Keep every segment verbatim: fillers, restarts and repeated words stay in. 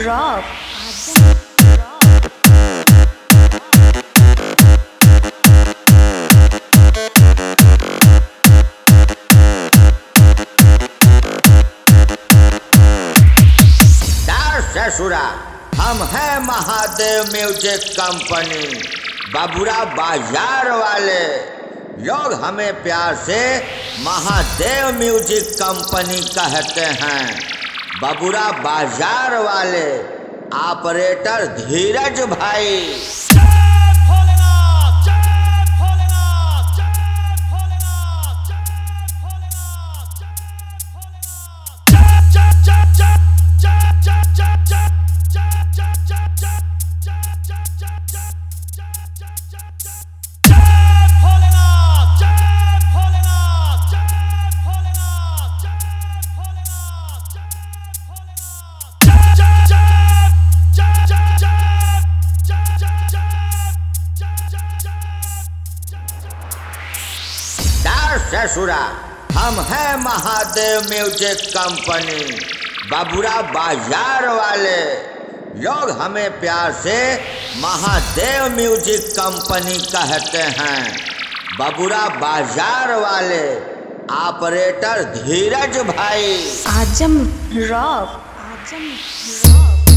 Rock ससुरा हम हैं महादेव म्यूजिक कंपनी बबुरा बाजार वाले। लोग हमें प्यार से महादेव म्यूजिक कंपनी कहते हैं। बबुरा बाजार वाले ऑपरेटर धीरज भाई। ससुरा हम हैं महादेव म्यूजिक कंपनी बबुरा बाजार वाले। लोग हमें प्यार से महादेव म्यूजिक कंपनी कहते हैं। बबुरा बाजार वाले ऑपरेटर धीरज भाई। आजम रॉक आजम रॉक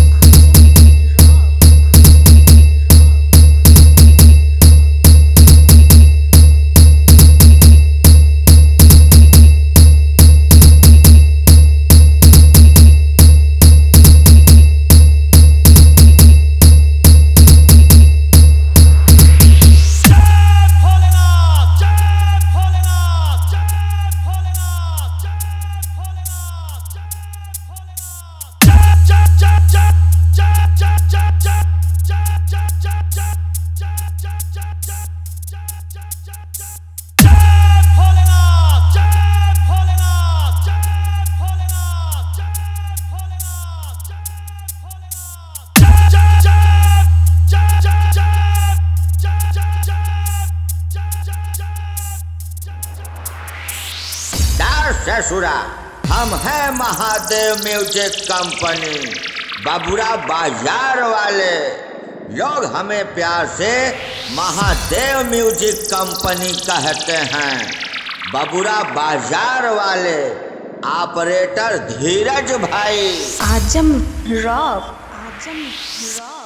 ससुरा हम हैं महादेव म्यूजिक कंपनी बबुरा बाजार वाले। लोग हमें प्यार से महादेव म्यूजिक कंपनी कहते हैं। बबुरा बाजार वाले ऑपरेटर धीरज भाई। आजम रॉक आजम रॉक